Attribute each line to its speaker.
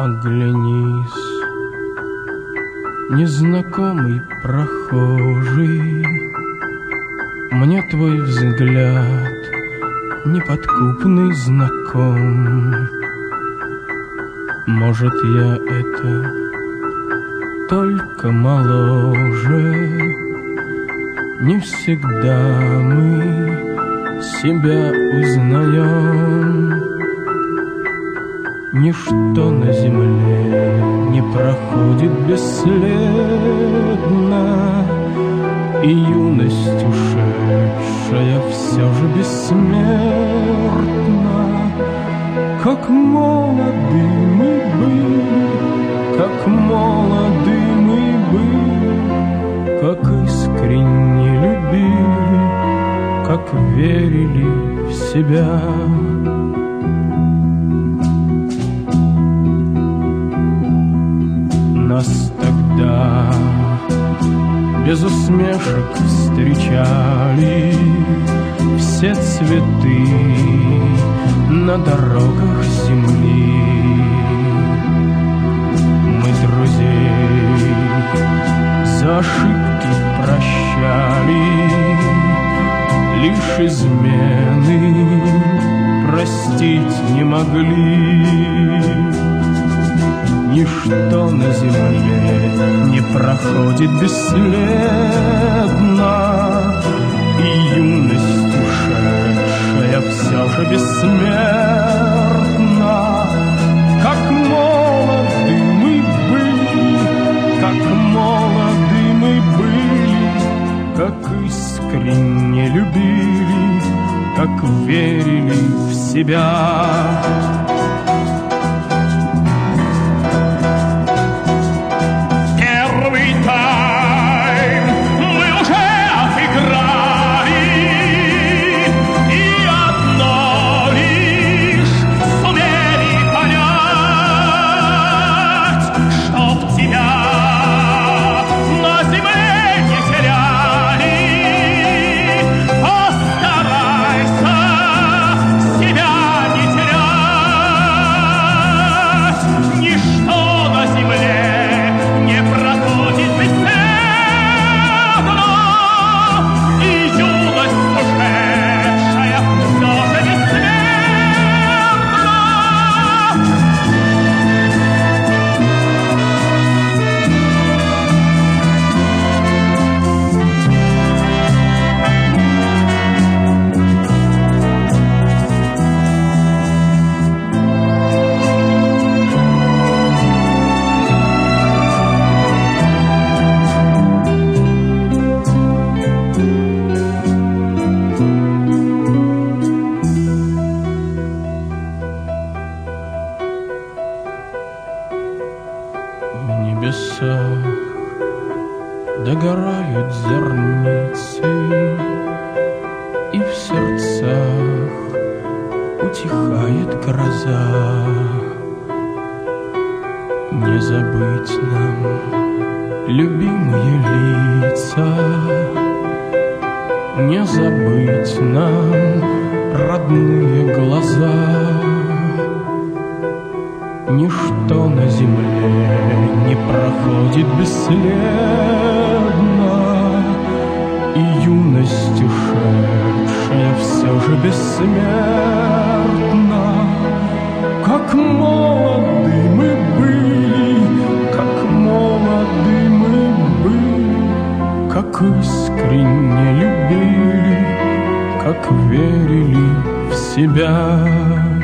Speaker 1: оглянись, незнакомый прохожий, мне твой взгляд неподкупный знаком. Может, я это только моложе, не всегда мы себя узнаем. Ничто на земле не проходит бесследно, и юность ушедшая все же бессмертна. Как молоды мы были, как молоды мы были, как искренне любили, как верили в себя. Нас тогда без усмешек встречали все цветы на дорогах земли. Мы друзей за ошибки прощали, лишь измены простить не могли. Ничто на земле не проходит бесследно, и юность ушедшая все же бессмертна. Как молоды мы были, как молоды мы были, как искренне любили, как верили в себя. Догорают зерницы, и в сердцах утихает гроза. Не забыть нам любимые лица, не забыть нам родные глаза. Ничто на земле не проходит бесследно, и юность ушедшая все же бессмертна. Как молоды мы были, как молоды мы были, как искренне любили, как верили в себя.